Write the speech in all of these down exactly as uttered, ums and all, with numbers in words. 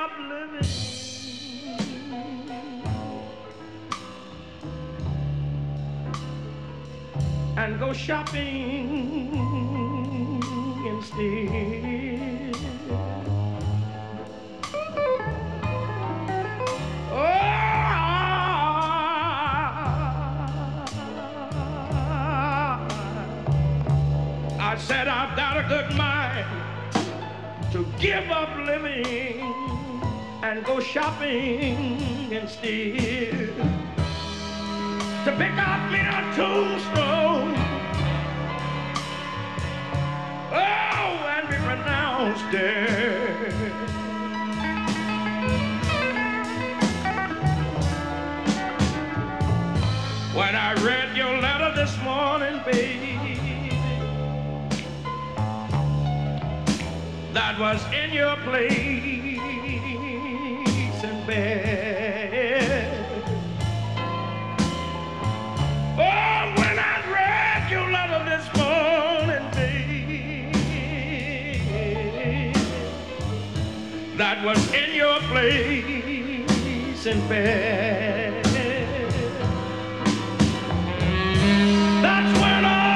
up living and go shopping instead. I said I've got a good mind to give up living and go shopping instead. To pick up me a tombstone, oh, and be pronounced dead. When I read your letter this morning, baby, that was in your place in bed. Oh, when I read your letter this morning, baby, that was in your place in bed. That's when I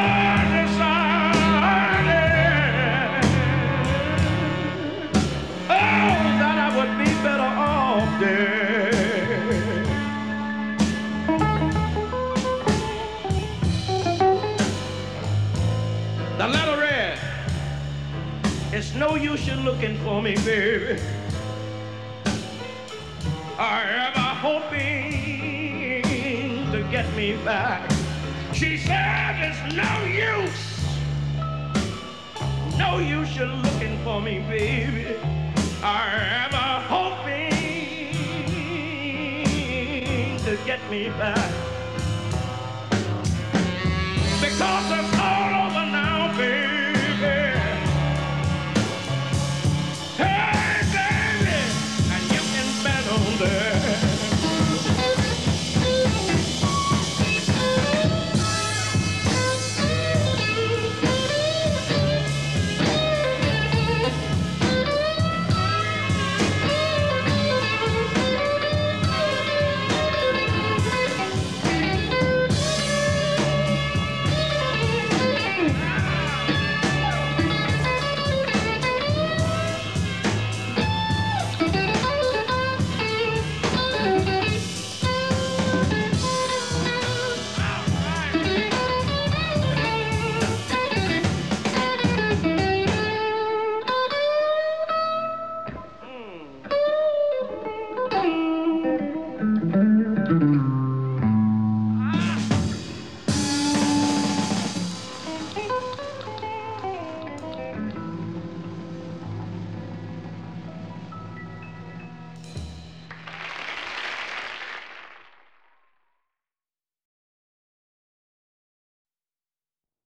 the letter read, it's no use you looking for me, baby, or ever hoping to get me back. She said it's no use, no use you looking for me, baby, or ever hoping to get me back.